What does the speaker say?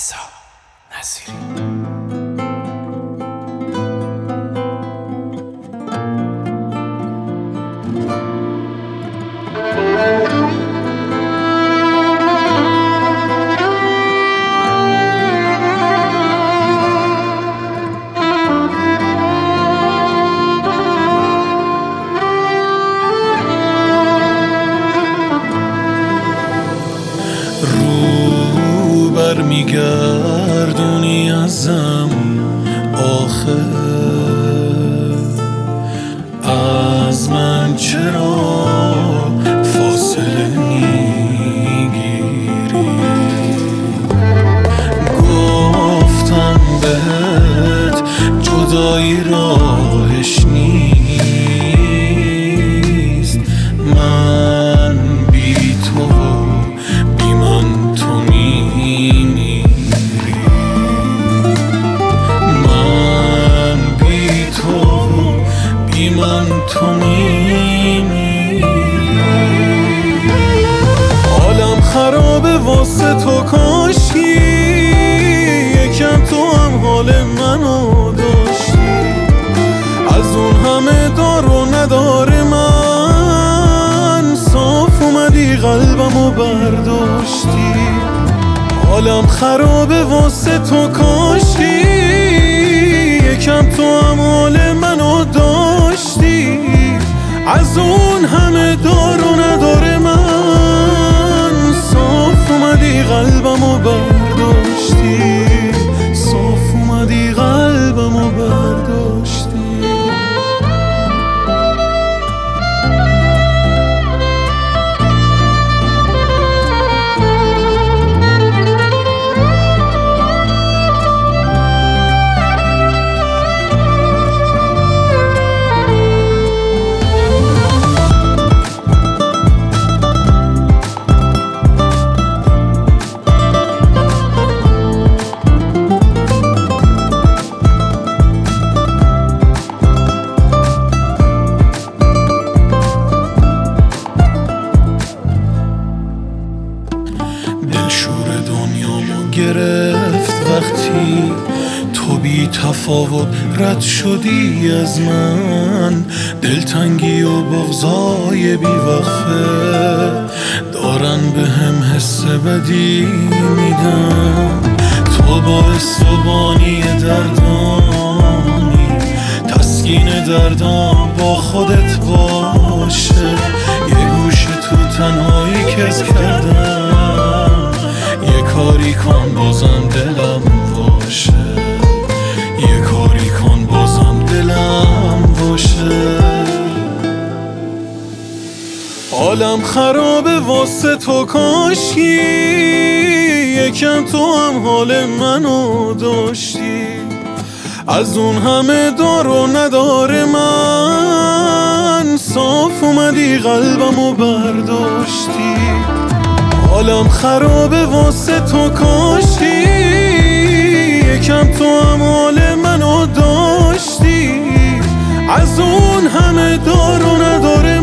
رضا نصیری. رو برمیگردونی ازم آخه از من چرا فاصله میگیری؟ گفتم بهت جدایی راهش نیست، من بی تو بی من تو میمیری، من بی تو بی من تو میمیری. حالم خرابه واسه تو، کاشکی یکم تو هم حال منو داشتی، از اون همه دار و نداره من صاف اومدی قلبمو برداشتی. حالم خرابه واسه تو، کاشکی یکم تو هم حال منو داشتی، از اون همه دار و نداره من صاف اومدی قلبمو برداشتی، صاف اومدی قلبمو برداشتی. دلشور دنیامو گرفت وقتی تو بی تفاوت رد شدی از من، دلتنگی و بغضای بی وقفه دارن به هم حس بدی میدن. تو باعث و بانی دردانی، تسکین دردام با خودت باشه، یه گوشه تو تنهایی کز کردم، یه کاری کن بازم دلم باشه، یه کاری کن بازم دلم باشه. حالم خرابه واسه تو، کاشکی یکم تو هم حال منو داشتی، از اون همه دار و نداره من صاف اومدی قلبمو برداشتی. حالم خرابه واسه تو، کاشکی یکم تو هم حال منو داشتی، از اون همه دار و نداره